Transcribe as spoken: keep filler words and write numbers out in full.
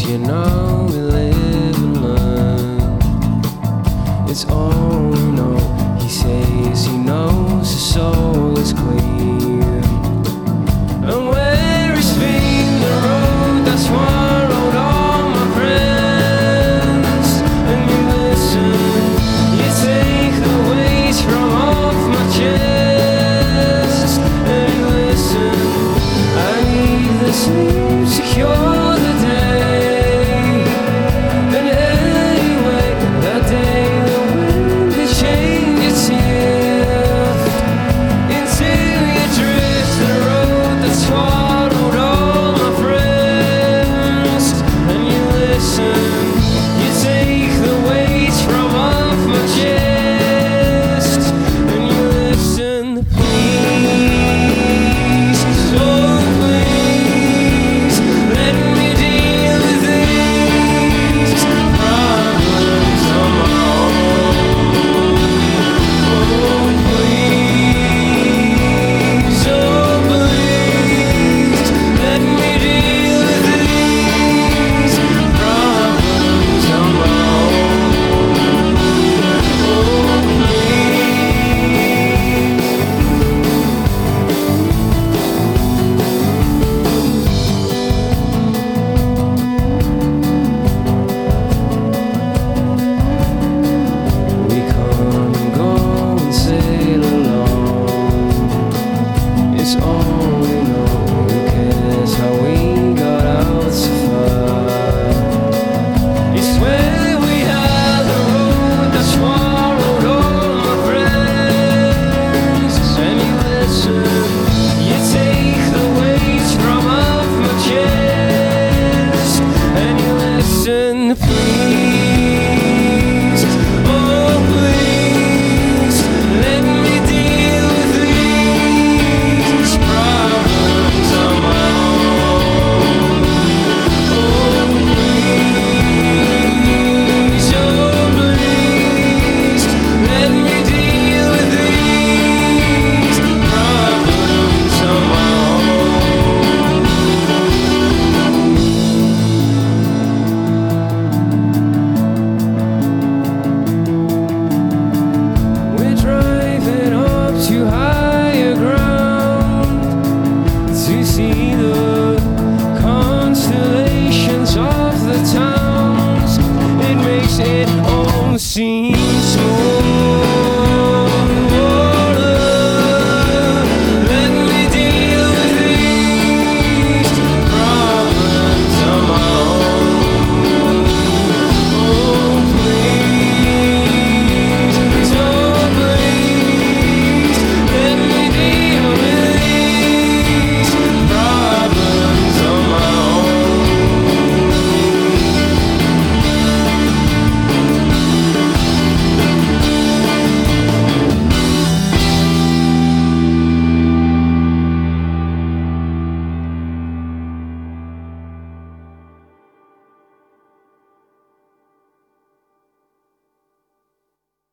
you know we live and learn. It's all we know. He says he knows the soul is clean. And where is been the road that swallowed all my friends? And you listen, you take the weight from off my chest. And you listen, I need the sleep, secure the day. And anyway, that day the wind will change its shift until you drift the road that swallowed all my friends. And you listen, you take the weight from off my chest. And you listen, please, oh please, let me deal with these problems on my own. Oh please, oh please, let me deal with these problems on my own. Oh we come and go and sail along. It's all we know. Who cares how we got out so far? It's where we had the road that swallowed all my friends. And you listen, you take the weight from off my chest. And you listen, please, oh please, let me deal with these problems on my own. Oh please, oh please, let me deal with these problems on my own. We're driving up to higher ground to see the constellations of the towns. It makes it all seem